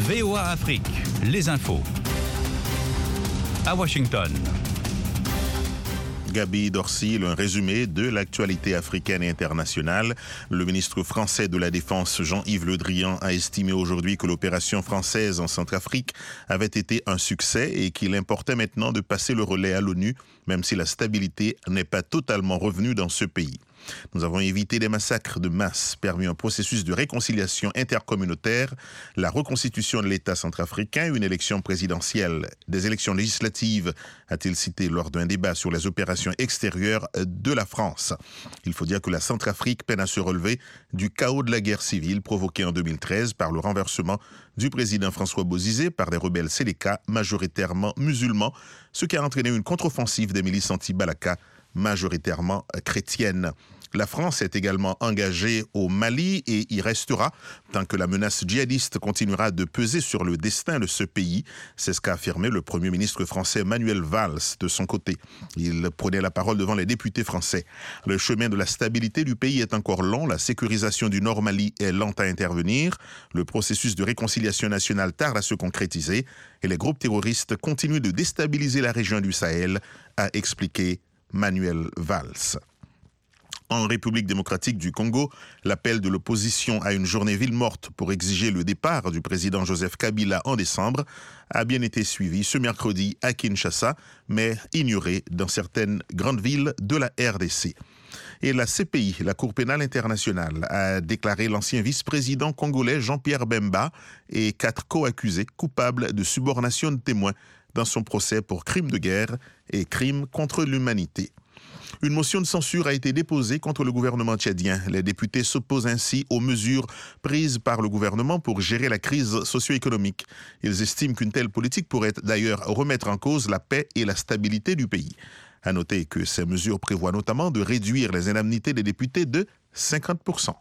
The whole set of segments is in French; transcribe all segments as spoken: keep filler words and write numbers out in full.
V O A Afrique, les infos. À Washington. Gaby Dorcy, un résumé de l'actualité africaine et internationale. Le ministre français de la Défense, Jean-Yves Le Drian, a estimé aujourd'hui que l'opération française en Centrafrique avait été un succès et qu'il importait maintenant de passer le relais à l'ONU, même si la stabilité n'est pas totalement revenue dans ce pays. Nous avons évité des massacres de masse, permis un processus de réconciliation intercommunautaire, la reconstitution de l'État centrafricain, une élection présidentielle, des élections législatives, a-t-il cité lors d'un débat sur les opérations extérieures de la France. Il faut dire que la Centrafrique peine à se relever du chaos de la guerre civile provoquée en deux mille treize par le renversement du président François Bozizé par des rebelles Séléka majoritairement musulmans, ce qui a entraîné une contre-offensive des milices anti-Balaka majoritairement chrétiennes. La France est également engagée au Mali et y restera tant que la menace djihadiste continuera de peser sur le destin de ce pays. C'est ce qu'a affirmé le Premier ministre français Manuel Valls de son côté. Il prenait la parole devant les députés français. Le chemin de la stabilité du pays est encore long. La sécurisation du Nord Mali est lente à intervenir. Le processus de réconciliation nationale tarde à se concrétiser. Et les groupes terroristes continuent de déstabiliser la région du Sahel, a expliqué Manuel Valls. En République démocratique du Congo, l'appel de l'opposition à une journée ville morte pour exiger le départ du président Joseph Kabila en décembre a bien été suivi ce mercredi à Kinshasa, mais ignoré dans certaines grandes villes de la R D C. Et la C P I, la Cour pénale internationale, a déclaré l'ancien vice-président congolais Jean-Pierre Bemba et quatre co-accusés coupables de subornation de témoins dans son procès pour crimes de guerre et crimes contre l'humanité. Une motion de censure a été déposée contre le gouvernement tchadien. Les députés s'opposent ainsi aux mesures prises par le gouvernement pour gérer la crise socio-économique. Ils estiment qu'une telle politique pourrait d'ailleurs remettre en cause la paix et la stabilité du pays. À noter que ces mesures prévoient notamment de réduire les indemnités des députés de cinquante pour cent.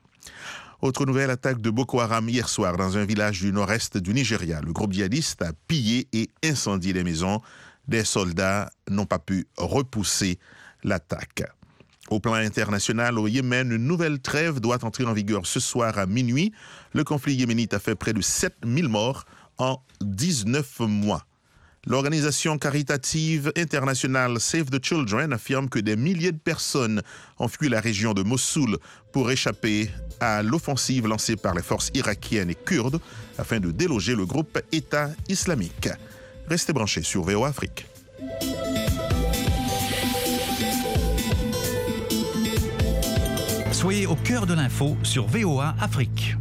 Autre nouvelle, attaque de Boko Haram hier soir dans un village du nord-est du Nigeria. Le groupe djihadiste a pillé et incendié des maisons. Des soldats n'ont pas pu repousser l'attaque. Au plan international, au Yémen, une nouvelle trêve doit entrer en vigueur ce soir à minuit. Le conflit yéménite a fait près de sept mille morts en dix-neuf mois. L'organisation caritative internationale Save the Children affirme que des milliers de personnes ont fui la région de Mossoul pour échapper à l'offensive lancée par les forces irakiennes et kurdes afin de déloger le groupe État islamique. Restez branchés sur V O A Afrique. Soyez au cœur de l'info sur V O A Afrique.